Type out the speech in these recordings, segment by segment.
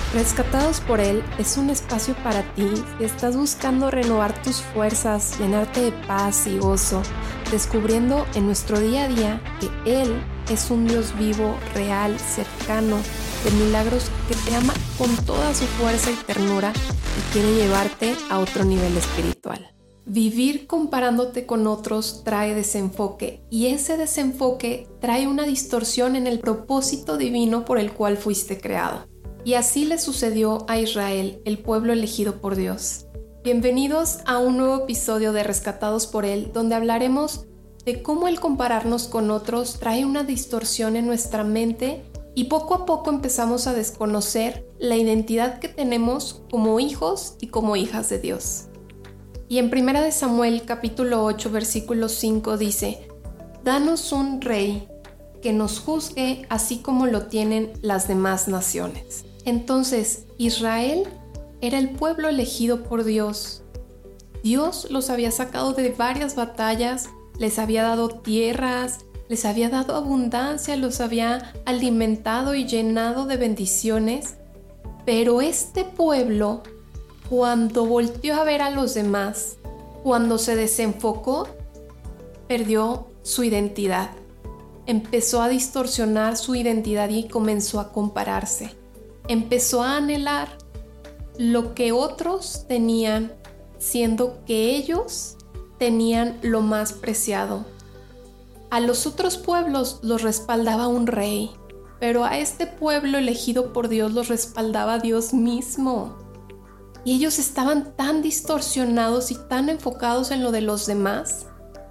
Rescatados por Él es un espacio para ti si estás buscando renovar tus fuerzas, llenarte de paz y gozo, descubriendo en nuestro día a día que Él es un Dios vivo, real, cercano, de milagros, que te ama con toda su fuerza y ternura y quiere llevarte a otro nivel espiritual. Vivir comparándote con otros trae desenfoque, y ese desenfoque trae una distorsión en el propósito divino por el cual fuiste creado. Y así le sucedió a Israel, el pueblo elegido por Dios. Bienvenidos a un nuevo episodio de Rescatados por Él, donde hablaremos de cómo el compararnos con otros trae una distorsión en nuestra mente y poco a poco empezamos a desconocer la identidad que tenemos como hijos y como hijas de Dios. Y en 1 Samuel capítulo 8 versículo 5 dice: «Danos un rey que nos juzgue así como lo tienen las demás naciones». Entonces, Israel era el pueblo elegido por Dios. Dios los había sacado de varias batallas, les había dado tierras, les había dado abundancia, los había alimentado y llenado de bendiciones. Pero este pueblo, cuando volteó a ver a los demás, cuando se desenfocó, perdió su identidad. Empezó a distorsionar su identidad y comenzó a compararse. Empezó a anhelar lo que otros tenían, siendo que ellos tenían lo más preciado. A los otros pueblos los respaldaba un rey, pero a este pueblo elegido por Dios los respaldaba Dios mismo. Y ellos estaban tan distorsionados y tan enfocados en lo de los demás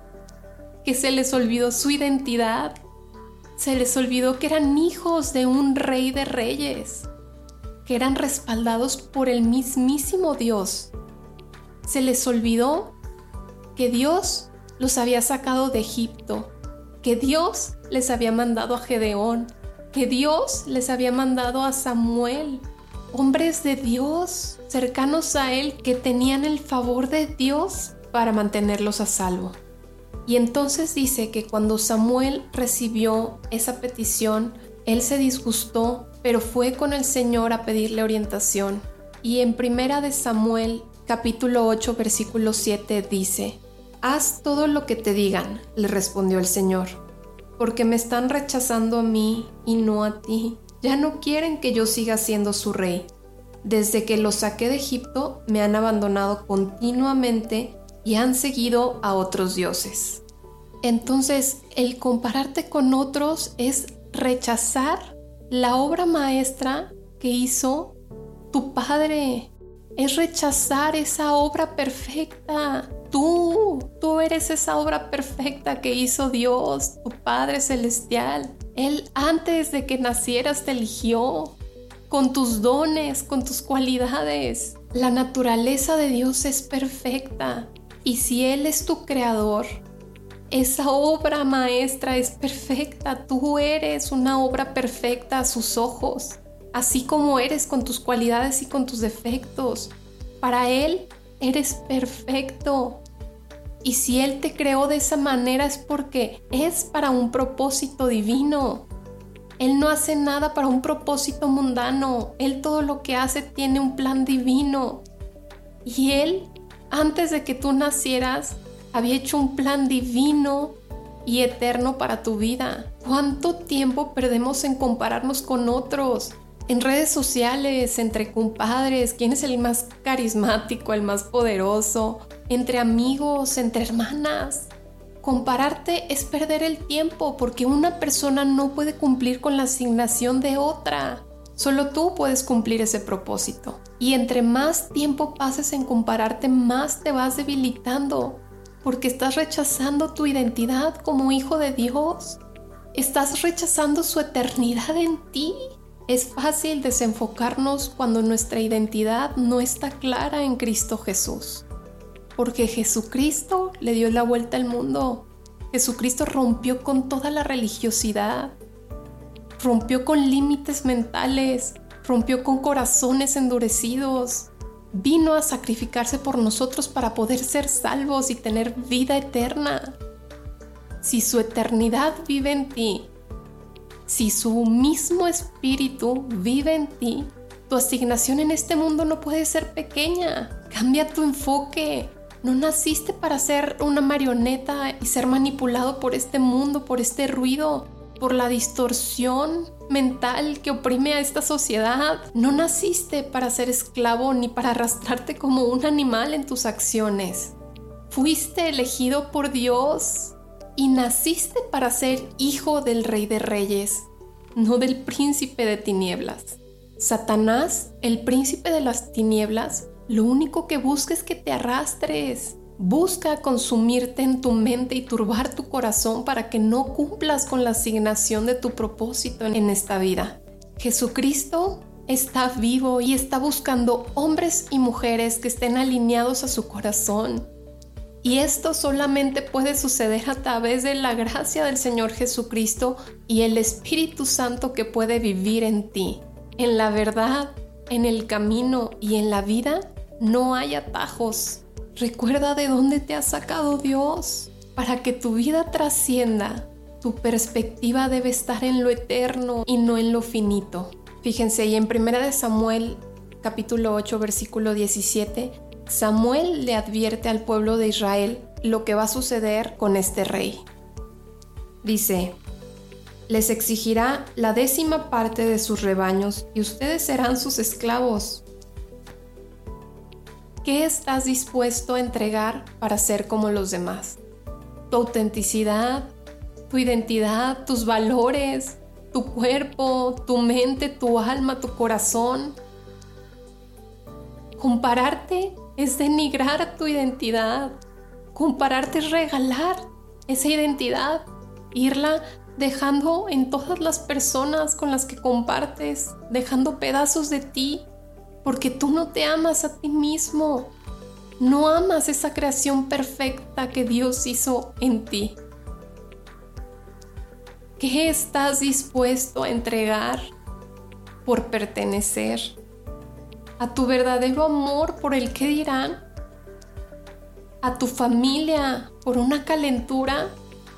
que se les olvidó su identidad. Se les olvidó que eran hijos de un rey de reyes, que eran respaldados por el mismísimo Dios. Se les olvidó que Dios los había sacado de Egipto, que Dios les había mandado a Gedeón, que Dios les había mandado a Samuel, hombres de Dios, cercanos a Él, que tenían el favor de Dios para mantenerlos a salvo. Y entonces dice que cuando Samuel recibió esa petición, él se disgustó, pero fue con el Señor a pedirle orientación. Y en 1 Samuel, capítulo 8, versículo 7 dice: «Haz todo lo que te digan», le respondió el Señor, «porque me están rechazando a mí y no a ti. Ya no quieren que yo siga siendo su rey. Desde que los saqué de Egipto, me han abandonado continuamente y han seguido a otros dioses». Entonces, el compararte con otros es rechazar la obra maestra que hizo tu Padre. Es rechazar esa obra perfecta. Tú eres esa obra perfecta que hizo Dios, tu Padre Celestial. Él antes de que nacieras te eligió con tus dones, con tus cualidades. La naturaleza de Dios es perfecta. Y si Él es tu creador, esa obra maestra es perfecta. Tú eres una obra perfecta a sus ojos, así como eres con tus cualidades y con tus defectos. Para Él eres perfecto. Y si Él te creó de esa manera es porque es para un propósito divino. Él no hace nada para un propósito mundano. Él todo lo que hace tiene un plan divino. Y Él, antes de que tú nacieras, había hecho un plan divino y eterno para tu vida. ¿Cuánto tiempo perdemos en compararnos con otros? En redes sociales, entre compadres, quién es el más carismático, el más poderoso, entre amigos, entre hermanas. Compararte es perder el tiempo, porque una persona no puede cumplir con la asignación de otra. Solo tú puedes cumplir ese propósito. Y entre más tiempo pases en compararte, más te vas debilitando, porque estás rechazando tu identidad como hijo de Dios. Estás rechazando su eternidad en ti. Es fácil desenfocarnos cuando nuestra identidad no está clara en Cristo Jesús, porque Jesucristo le dio la vuelta al mundo. Jesucristo rompió con toda la religiosidad, rompió con límites mentales, rompió con corazones endurecidos. Vino a sacrificarse por nosotros para poder ser salvos y tener vida eterna. Si su eternidad vive en ti, si su mismo espíritu vive en ti, Tu asignación en este mundo no puede ser pequeña. Cambia tu enfoque. No naciste para ser una marioneta y ser manipulado por este mundo, por este ruido, por la distorsión mental que oprime a esta sociedad. No naciste para ser esclavo ni para arrastrarte como un animal en tus acciones. Fuiste elegido por Dios y naciste para ser hijo del Rey de Reyes, no del príncipe de tinieblas. Satanás, el príncipe de las tinieblas, lo único que busca es que te arrastres. Busca consumirte en tu mente y turbar tu corazón para que no cumplas con la asignación de tu propósito en esta vida. Jesucristo está vivo y está buscando hombres y mujeres que estén alineados a su corazón. Y esto solamente puede suceder a través de la gracia del Señor Jesucristo y el Espíritu Santo que puede vivir en ti. En la verdad, en el camino y en la vida no hay atajos. Recuerda de dónde te ha sacado Dios. Para que tu vida trascienda, tu perspectiva debe estar en lo eterno y no en lo finito. Fíjense, y en 1 Samuel, capítulo 8, versículo 17, Samuel le advierte al pueblo de Israel lo que va a suceder con este rey. Dice: les exigirá la 10ª parte de sus rebaños y ustedes serán sus esclavos. ¿Qué estás dispuesto a entregar para ser como los demás? Tu autenticidad, tu identidad, tus valores, tu cuerpo, tu mente, tu alma, tu corazón. Compararte es denigrar tu identidad. Compararte es regalar esa identidad, irla dejando en todas las personas con las que compartes, dejando pedazos de ti, porque tú no te amas a ti mismo, no amas esa creación perfecta que Dios hizo en ti. ¿Qué estás dispuesto a entregar por pertenecer? ¿A tu verdadero amor por el qué dirán? ¿A tu familia por una calentura?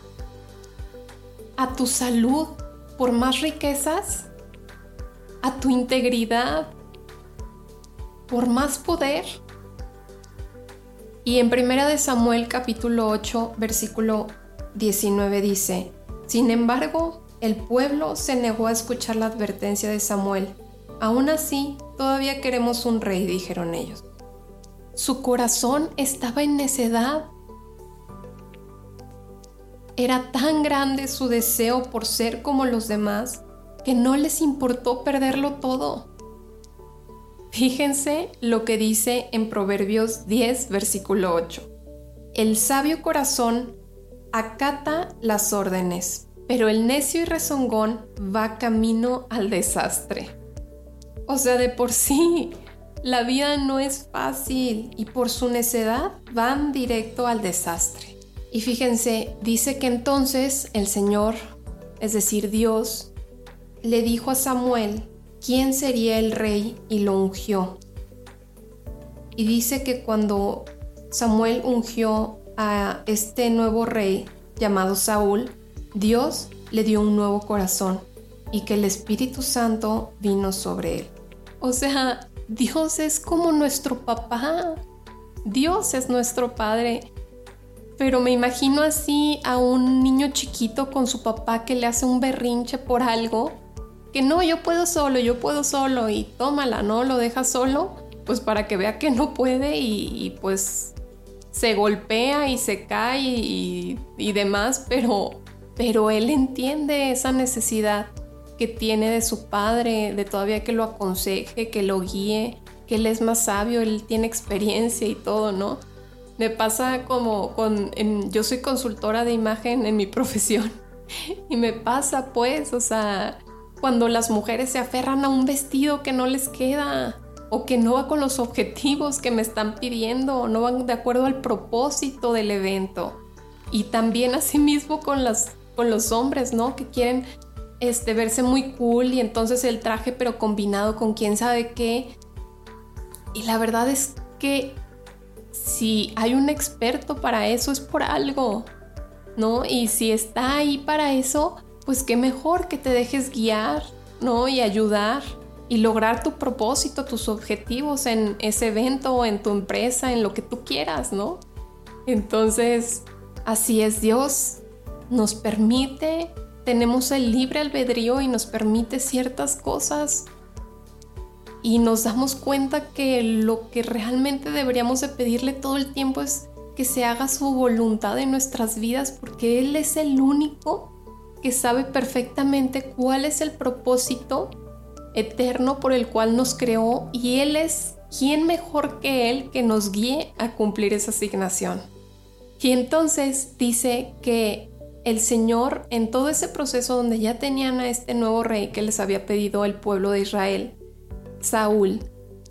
¿A tu salud por más riquezas? ¿A tu integridad por más poder? Y en 1 Samuel capítulo 8 versículo 19 dice: sin embargo, el pueblo se negó a escuchar la advertencia de Samuel. Aún así, todavía queremos un rey, dijeron ellos. Su corazón estaba en necedad. Era tan grande su deseo por ser como los demás que no les importó perderlo todo. Fíjense lo que dice en Proverbios 10, versículo 8. El sabio corazón acata las órdenes, pero el necio y rezongón va camino al desastre. O sea, de por sí, la vida no es fácil y por su necedad van directo al desastre. Y fíjense, dice que entonces el Señor, es decir, Dios, le dijo a Samuel quién sería el rey y lo ungió. Y dice que cuando Samuel ungió a este nuevo rey llamado Saúl, Dios le dio un nuevo corazón y que el Espíritu Santo vino sobre él. O sea, Dios es como nuestro papá. Dios es nuestro Padre. Pero me imagino así a un niño chiquito con su papá que le hace un berrinche por algo, que no, yo puedo solo y tómala, ¿no? Lo deja solo, pues para que vea que no puede y pues se golpea y se cae y demás, pero él entiende esa necesidad que tiene de su padre, de todavía que lo aconseje, que lo guíe, que él es más sabio, él tiene experiencia y todo, ¿no? Me pasa como yo soy consultora de imagen en mi profesión y me pasa pues, o sea, cuando las mujeres se aferran a un vestido que no les queda o que no va con los objetivos que me están pidiendo o no van de acuerdo al propósito del evento. Y también asimismo con los hombres, ¿no? Que quieren verse muy cool y entonces el traje pero combinado con quién sabe qué. Y la verdad es que si hay un experto para eso es por algo, ¿no? Y si está ahí para eso, pues qué mejor que te dejes guiar, ¿no? Y ayudar y lograr tu propósito, tus objetivos en ese evento, en tu empresa, en lo que tú quieras, ¿no? Entonces, así es Dios. Nos permite, tenemos el libre albedrío y nos permite ciertas cosas y nos damos cuenta que lo que realmente deberíamos de pedirle todo el tiempo es que se haga su voluntad en nuestras vidas, porque Él es el único que sabe perfectamente cuál es el propósito eterno por el cual nos creó, y Él es quien mejor que Él que nos guíe a cumplir esa asignación. Y entonces dice que el Señor, en todo ese proceso donde ya tenían a este nuevo rey que les había pedido el pueblo de Israel, Saúl,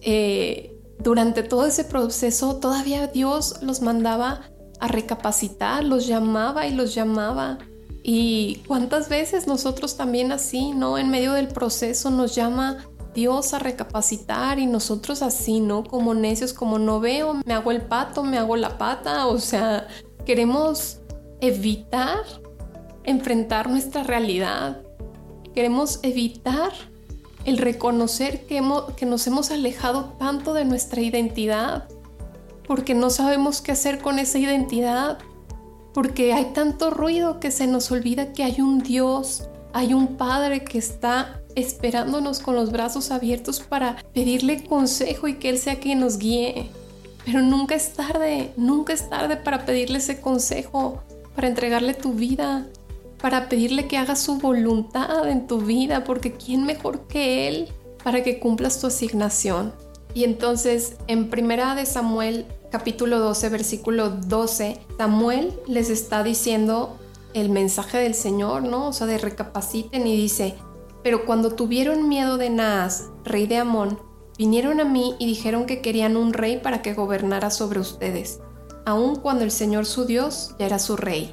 durante todo ese proceso todavía Dios los mandaba a recapacitar, los llamaba y los llamaba. Y cuántas veces nosotros también así, ¿no? En medio del proceso nos llama Dios a recapacitar y nosotros así, ¿no? Como necios, como no veo, me hago el pato, me hago la pata. O sea, queremos evitar enfrentar nuestra realidad. Queremos evitar el reconocer que nos hemos alejado tanto de nuestra identidad, porque no sabemos qué hacer con esa identidad, porque hay tanto ruido que se nos olvida que hay un Dios, hay un Padre que está esperándonos con los brazos abiertos para pedirle consejo y que Él sea quien nos guíe. Pero nunca es tarde para pedirle ese consejo, para entregarle tu vida, para pedirle que haga su voluntad en tu vida, porque ¿quién mejor que Él para que cumplas tu asignación? Y entonces en 1 Samuel capítulo 12, versículo 12, Samuel les está diciendo el mensaje del Señor, ¿no? O sea, de recapaciten, y dice: pero cuando tuvieron miedo de Naas, rey de Amón, vinieron a mí y dijeron que querían un rey para que gobernara sobre ustedes, aun cuando el Señor su Dios ya era su rey.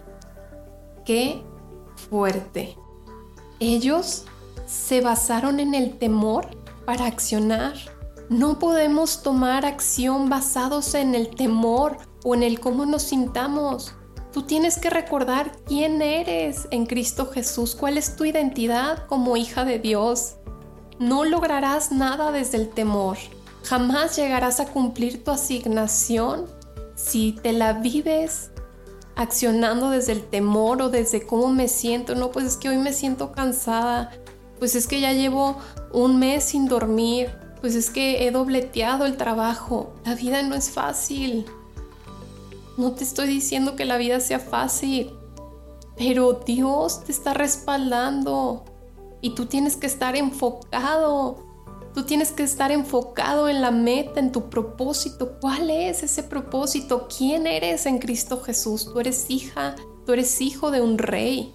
¡Qué fuerte! Ellos se basaron en el temor para accionar. No podemos tomar acción basados en el temor o en el cómo nos sintamos. Tú tienes que recordar quién eres en Cristo Jesús, cuál es tu identidad como hija de Dios. No lograrás nada desde el temor. Jamás llegarás a cumplir tu asignación si te la vives accionando desde el temor o desde cómo me siento. No, pues es que hoy me siento cansada. Pues es que ya llevo un mes sin dormir. Pues es que he dobleteado el trabajo. La vida no es fácil. No te estoy diciendo que la vida sea fácil, pero Dios te está respaldando y tú tienes que estar enfocado. Tú tienes que estar enfocado en la meta, en tu propósito. ¿Cuál es ese propósito? ¿Quién eres en Cristo Jesús? Tú eres hija, tú eres hijo de un rey.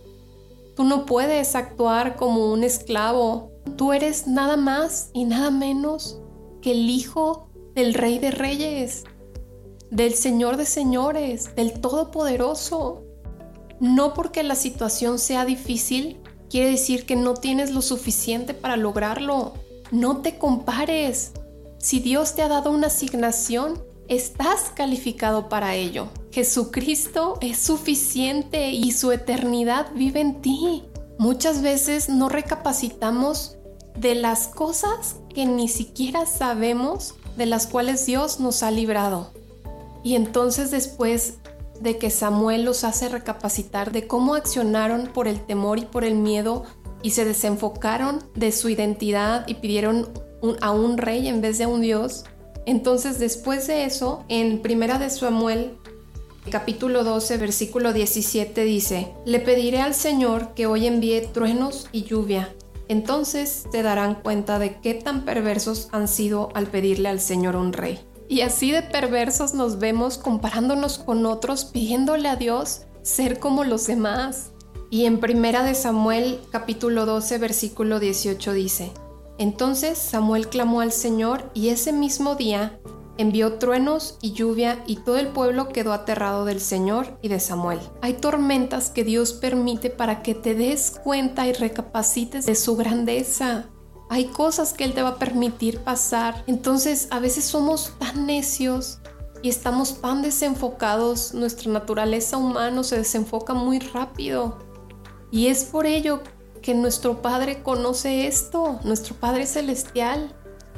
Tú no puedes actuar como un esclavo. Tú eres nada más y nada menos que el hijo del Rey de Reyes, del Señor de Señores, del Todopoderoso. No porque la situación sea difícil, quiere decir que no tienes lo suficiente para lograrlo. No te compares. Si Dios te ha dado una asignación, estás calificado para ello. Jesucristo es suficiente y su eternidad vive en ti. Muchas veces no recapacitamos de las cosas que ni siquiera sabemos de las cuales Dios nos ha librado. Y entonces después de que Samuel los hace recapacitar de cómo accionaron por el temor y por el miedo y se desenfocaron de su identidad y pidieron a un rey en vez de a un Dios, entonces después de eso, en 1 Samuel capítulo 12, versículo 17 dice: le pediré al Señor que hoy envíe truenos y lluvia. Entonces te darán cuenta de qué tan perversos han sido al pedirle al Señor un rey. Y así de perversos nos vemos comparándonos con otros, pidiéndole a Dios ser como los demás. Y en 1 Samuel capítulo 12, versículo 18 dice: entonces Samuel clamó al Señor y ese mismo día envió truenos y lluvia y todo el pueblo quedó aterrado del Señor y de Samuel. Hay tormentas que Dios permite para que te des cuenta y recapacites de su grandeza. Hay cosas que Él te va a permitir pasar. Entonces a veces somos tan necios y estamos tan desenfocados. Nuestra naturaleza humana se desenfoca muy rápido. Y es por ello porque nuestro Padre conoce esto, nuestro Padre celestial.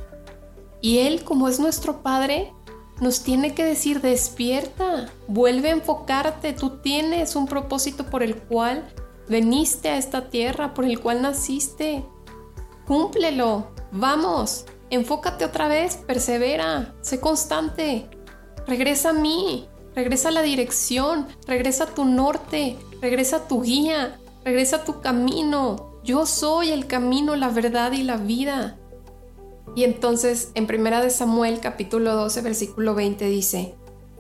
Y Él, como es nuestro Padre, nos tiene que decir: despierta, vuelve a enfocarte, tú tienes un propósito por el cual veniste a esta tierra, por el cual naciste. Cúmplelo, vamos, enfócate otra vez, persevera, sé constante, regresa a mí, regresa a la dirección, regresa a tu norte, regresa a tu guía, regresa a tu camino. Yo soy el camino, la verdad y la vida. Y entonces en 1 Samuel capítulo 12 versículo 20 dice: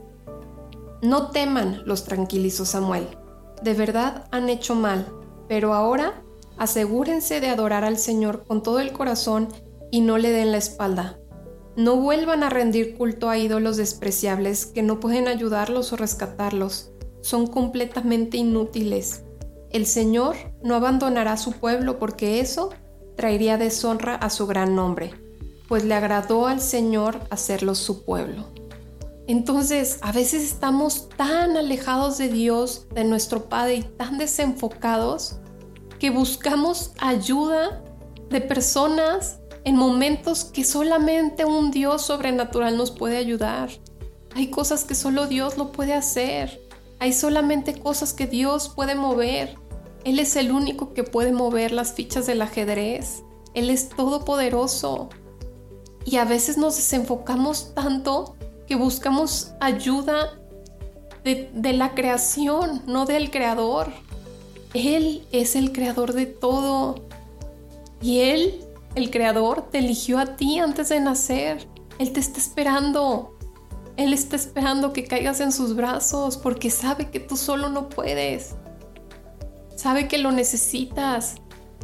no teman, los tranquilizó Samuel, de verdad han hecho mal, pero ahora asegúrense de adorar al Señor con todo el corazón y no le den la espalda. No vuelvan a rendir culto a ídolos despreciables que no pueden ayudarlos o rescatarlos. Son completamente inútiles. El Señor no abandonará a su pueblo porque eso traería deshonra a su gran nombre, pues le agradó al Señor hacerlos su pueblo. Entonces, a veces estamos tan alejados de Dios, de nuestro Padre, y tan desenfocados que buscamos ayuda de personas en momentos que solamente un Dios sobrenatural nos puede ayudar. Hay cosas que solo Dios lo puede hacer. Hay solamente cosas que Dios puede mover. Él es el único que puede mover las fichas del ajedrez. Él es todopoderoso. Y a veces nos desenfocamos tanto que buscamos ayuda de la creación, no del creador. Él es el creador de todo. Y Él, el creador, te eligió a ti antes de nacer. Él te está esperando. Él está esperando que caigas en sus brazos porque sabe que tú solo no puedes. Sabe que lo necesitas.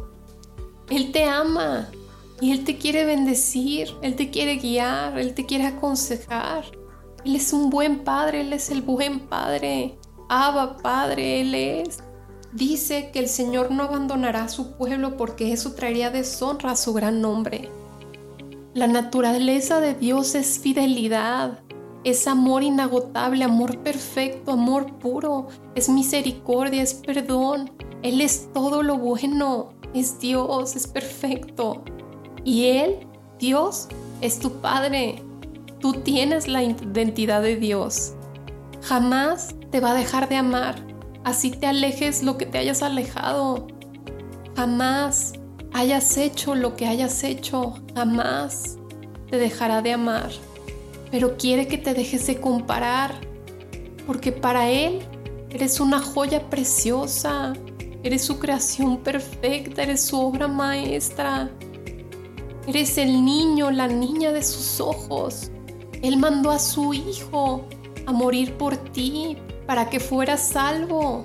Él te ama y Él te quiere bendecir. Él te quiere guiar. Él te quiere aconsejar. Él es un buen padre. Él es el buen padre. Abba, Padre, Él es. Dice que el Señor no abandonará a su pueblo porque eso traería deshonra a su gran nombre. La naturaleza de Dios es fidelidad, es amor inagotable, amor perfecto, amor puro, es misericordia, es perdón. Él es todo lo bueno, es Dios, es perfecto. Y Él, Dios, es tu Padre. Tú tienes la identidad de Dios. Jamás te va a dejar de amar. Así te alejes lo que te hayas alejado. Jamás hayas hecho lo que hayas hecho. Jamás te dejará de amar. Pero quiere que te dejes de comparar. Porque para Él eres una joya preciosa. Eres su creación perfecta. Eres su obra maestra. Eres el niño, la niña de sus ojos. Él mandó a su Hijo a morir por ti, para que fueras salvo.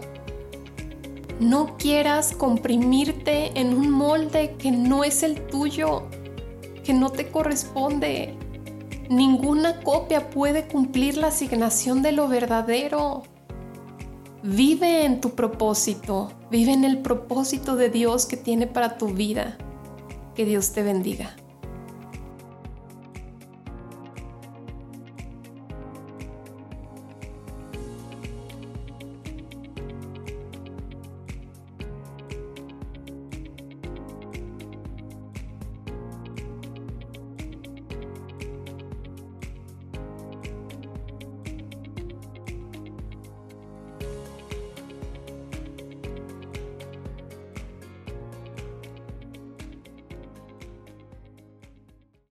No quieras comprimirte en un molde que no es el tuyo, que no te corresponde. Ninguna copia puede cumplir la asignación de lo verdadero. Vive en tu propósito, vive en el propósito de Dios que tiene para tu vida. Que Dios te bendiga.